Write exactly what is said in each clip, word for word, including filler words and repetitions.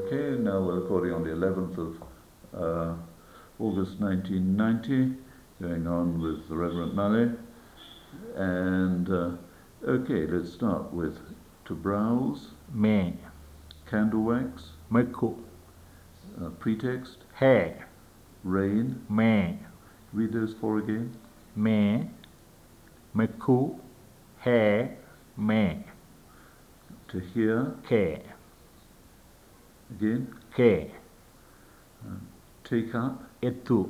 Okay, now we're recording on the eleventh of uh, August nineteen ninety, going on with the Reverend Malley. And uh, okay, let's start with to browse, me, candle wax, meku, uh, pretext, hair, rain. me, Read those four again. me, meku, hair, me, To hear, ke, again. ke, Take up, etu,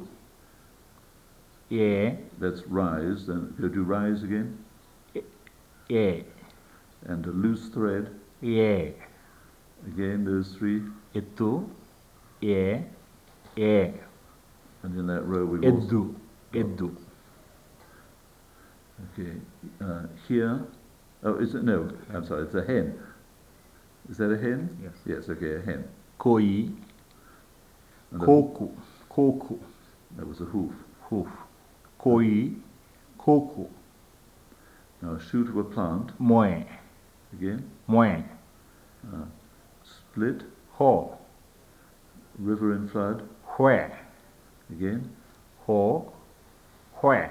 ye, that's rise, then go to rise again. ye, And a loose thread, ye, again those three. etu, ye, ye, And in that row we've also, edu, edu, okay, uh, here, oh, is it, no, I'm sorry, it's a hen. Is that a hen? Yes. Yes, okay, a hen. koi, And the- koku, koku, that was a hoof. hoof, koi, koku, Now a shoot of a plant, moe, again, moe, uh, split, ho, river in flood, hue, again, ho, hue,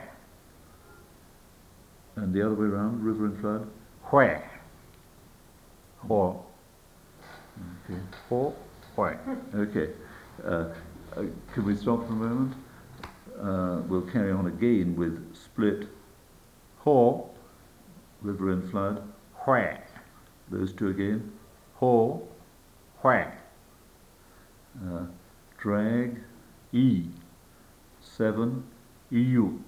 and the other way around, river in flood, hue, ho, okay. ho, hue. Okay, uh, uh, can we stop for a moment? Uh, we'll carry on again with split, Ho, river in flood, hue, those two again, ho, hue, uh, drag, e, seven, eu,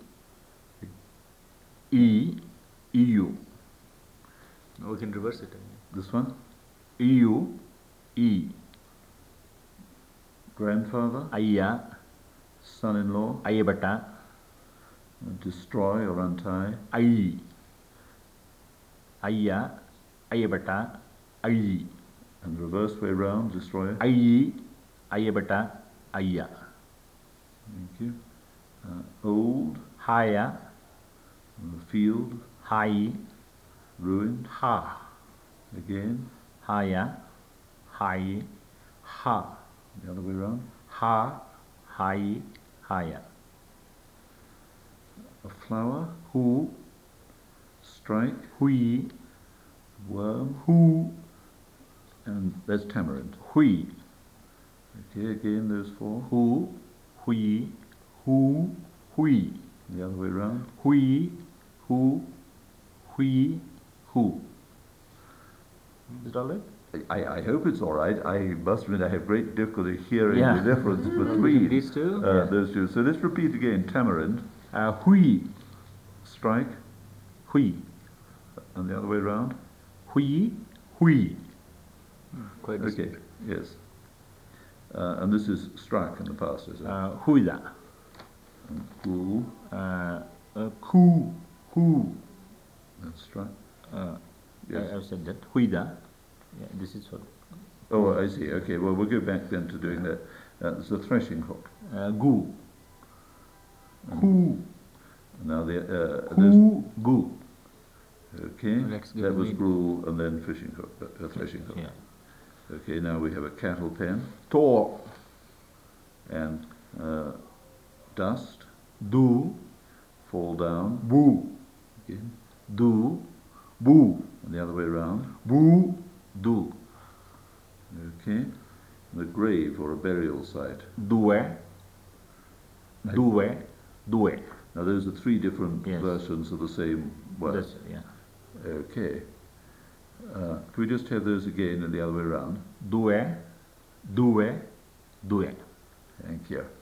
e, eu. Now we can reverse it again. this one, Eu, e, grandfather, ayya, son-in-law, ayabata, uh, destroy or untie, ay, ayya, ayabata, ay, and the reverse way round, destroy, ay, ayabata, ayya. thank you, uh, old, Haya, uh, field, hai, ruined, ha, again, haya, hai, ha, the other way round, ha, hai, haya. a flower, Hu, strike, hui, worm, hu, and there's tamarind. hui, Okay, again those four, hu, hui, hu, hui, the other way round, hui, hu, hui, hu. Is it all right? I, I hope it's all right. I must admit I have great difficulty hearing Yeah. the difference between These two? uh, Yeah. those two. So let's repeat again. Tamarind, Uh, hui, strike, hui, and the other way around. hui, hui. Quite Okay, yes. Uh, and this is struck in the past, is it? Uh, huida. And who, Uh, uh, ku, hu. that's struck. Uh, Yes. I, I've said that. Huida. Yeah, this is what. Oh, I see. Okay, well, we'll go back then to doing that. Uh, it's the threshing hook. Uh, gu. Hu. Now, the, uh, there's, Hu, gu. okay, Let's give that the was meaning. gruel and then fishing hook, uh, uh, threshing hook. Yeah. Okay, now we have a cattle pen To, and uh, dust, du, fall down, bu. again, Du, bu. and the other way around. Bu, du. Okay, the grave or a burial site. Due, due, due. Now those are three different Yes. versions of the same word. That's, yeah. Okay. Uh, can we just have those again and the other way around? Due, due, due. Thank you.